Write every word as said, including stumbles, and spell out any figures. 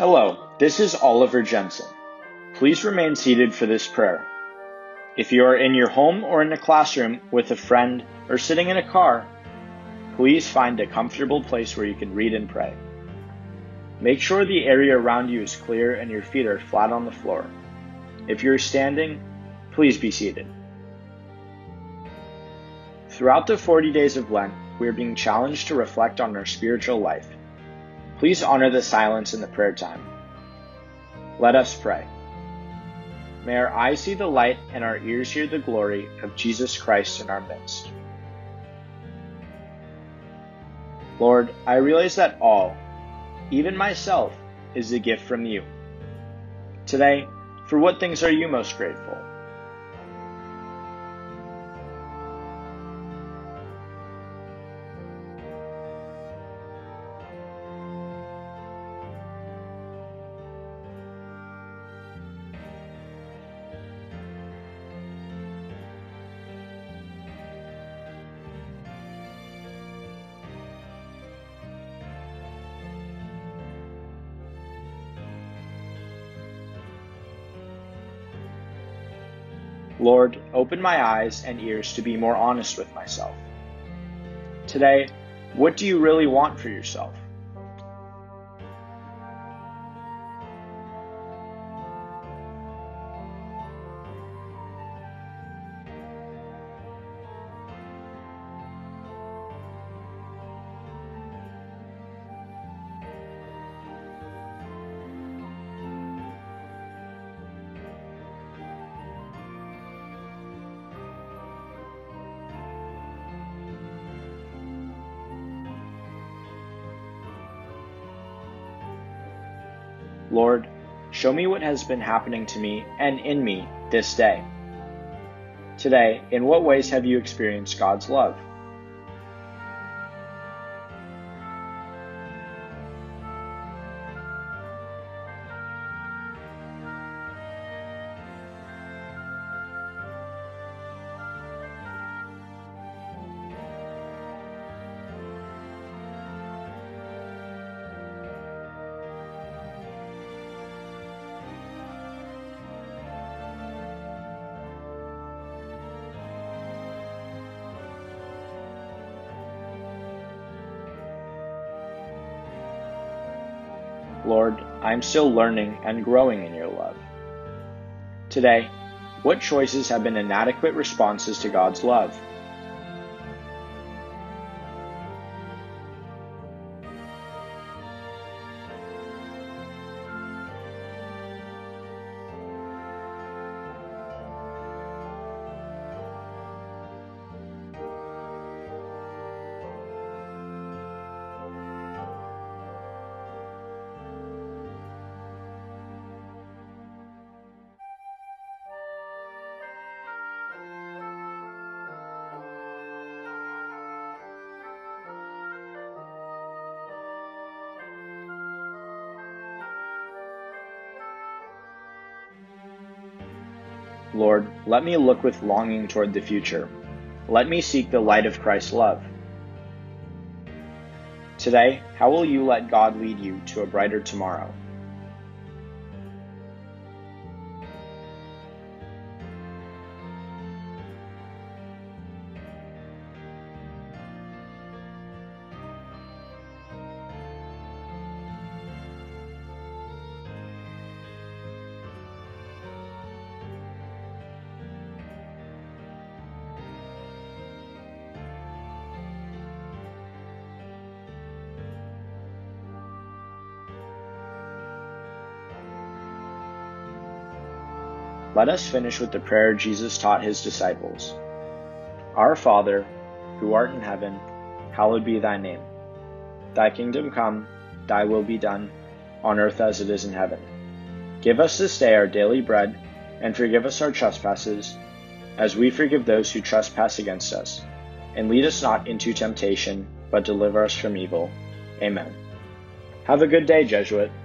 Hello, this is Oliver Jensen. Please remain seated for this prayer. If you are in your home or in a classroom with a friend or sitting in a car, please find a comfortable place where you can read and pray. Make sure the area around you is clear and your feet are flat on the floor. If you're standing, please be seated. Throughout the forty days of Lent, we are being challenged to reflect on our spiritual life. Please honor the silence in the prayer time. Let us pray. May our eyes see the light and our ears hear the glory of Jesus Christ in our midst. Lord, I realize that all, even myself, is a gift from you. Today, for what things are you most grateful? Lord, open my eyes and ears to be more honest with myself. Today, what do you really want for yourself? Lord, show me what has been happening to me and in me this day. Today, in what ways have you experienced God's love? Lord, I am still learning and growing in your love. Today, what choices have been inadequate responses to God's love? Lord, let me look with longing toward the future. Let me seek the light of Christ's love. Today, how will you let God lead you to a brighter tomorrow? Let us finish with the prayer Jesus taught his disciples. Our Father, who art in heaven, hallowed be thy name. Thy kingdom come, thy will be done, on earth as it is in heaven. Give us this day our daily bread, and forgive us our trespasses, as we forgive those who trespass against us. And lead us not into temptation, but deliver us from evil. Amen. Have a good day, Jesuit.